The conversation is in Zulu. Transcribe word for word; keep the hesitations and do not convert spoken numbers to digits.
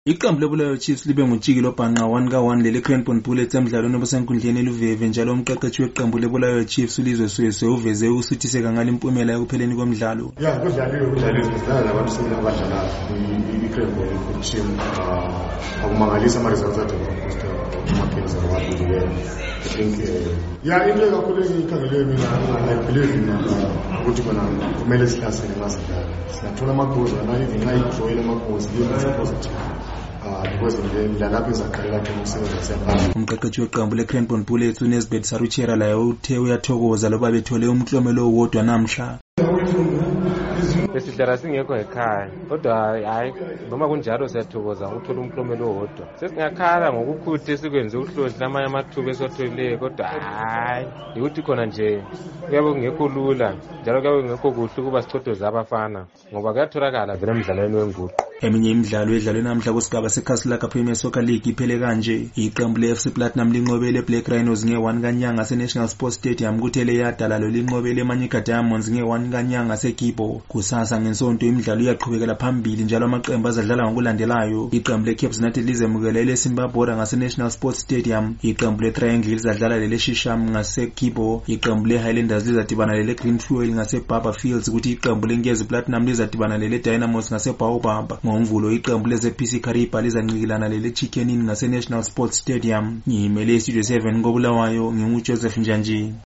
Iqembu leBulawayo Chiefs libe ngutshikilo obhanqa one ka one leli Cranborne Bullets emdlalweni obusenkundleni eluveve njalo umqeqeshi weqembu leBulawayo Chiefs uLizwe Sweswe uveze ukusuthiseka ngale impumela ekupheleni komdlalo. Yeah, kudlaliwe kudlaliwe sidlala nabantu sibili abadlala iCranborne team akumangalisa ama results athu ngokuposta uMakhenza wabuye. I think yeah into kakhulu engikhangele mina I believe in ukuthi bona kumele sihlasele ngasidlala. Sinathola amagoals na even nxa idraw ile amagoals yenza positive. Umqeqeshi weqembu leCranborne Bullets uNesbeth Saruchera laye uthe uyathokoza loba bethole umklomelo owodwa namhla. Besidlala singekho ekhaya kodwa hayi noma kunjalo siyathokoza ukuthola umklomelo owodwa. Sesingakhala ngokukhuthe sikwenze uhlohla amanye amathuba esotholile kodwa hayi ukuthi khona nje kuyabe kungekho lula njalo kuyabe kungekho kuhle ukuba sichothoza abafana ngoba kuyatholakala vele emidlalweni wenguqu. Eminye imidlalo edlalwe namhla kusigaba seKhasilaka Premier Soccer League iphele kanje. Iqembu leF C Platinum linqobele Black Rhinos nge one kanyanga seNational Sports Stadium kuthele yadala lo linqobele Manyika Diamonds nge one kanyanga seGibo. Kusasa ngensonto imidlalo iyaqhubekela phambili njalo amaqembu azadlala ngokulandelayo. Iqembu leCape United lizemukela leSimba Bora ngaseNational Sports Stadium. Iqembu leTriangle lizadlala leShisham ngaseGibo. Iqembu leHighlanders lizadibana leGreen Fuel ngaseBarber Fields kuthi iqembu leNkezi Platinum lizadibana leDynamos ngaseBaobab. Ngomvulo iqembu leZP C Kariba lizancikilana lele Chicken Inn ngaseNational Sports Stadium. Ngimele iStudio seven koBulawayo nginguJoseph Njanji.